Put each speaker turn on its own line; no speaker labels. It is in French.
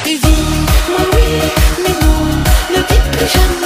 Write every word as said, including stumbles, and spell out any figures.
Et dis-moi oui, mais non, ne dites plus jamais.